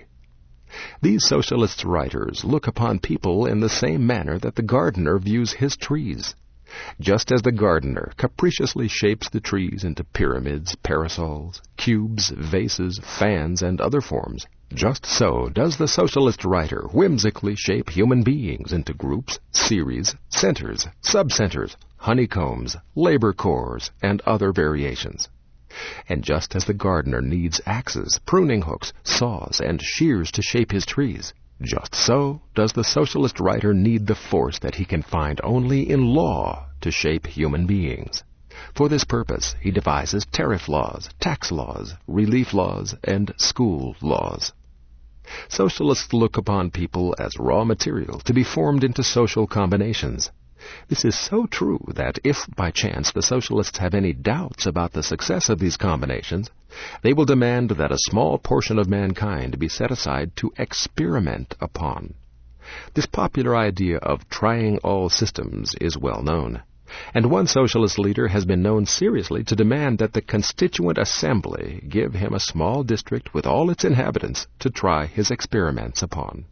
These socialist writers look upon people in the same manner that the gardener views his trees. Just as the gardener capriciously shapes the trees into pyramids, parasols, cubes, vases, fans, and other forms, just so does the socialist writer whimsically shape human beings into groups, series, centers, subcenters, honeycombs, labor corps, and other variations. And just as the gardener needs axes, pruning hooks, saws, and shears to shape his trees, just so does the socialist writer need the force that he can find only in law to shape human beings. For this purpose, he devises tariff laws, tax laws, relief laws, and school laws. Socialists look upon people as raw material to be formed into social combinations. This is so true that if, by chance, the socialists have any doubts about the success of these combinations, they will demand that a small portion of mankind be set aside to experiment upon. This popular idea of trying all systems is well known, and one socialist leader has been known seriously to demand that the Constituent Assembly give him a small district with all its inhabitants to try his experiments upon.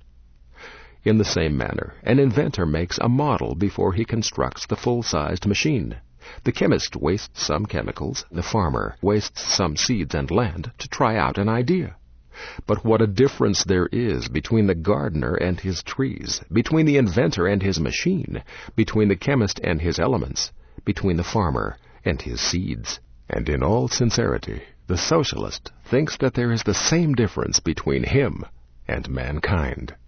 In the same manner, an inventor makes a model before he constructs the full-sized machine. The chemist wastes some chemicals, the farmer wastes some seeds and land to try out an idea. But what a difference there is between the gardener and his trees, between the inventor and his machine, between the chemist and his elements, between the farmer and his seeds. And in all sincerity, the socialist thinks that there is the same difference between him and mankind.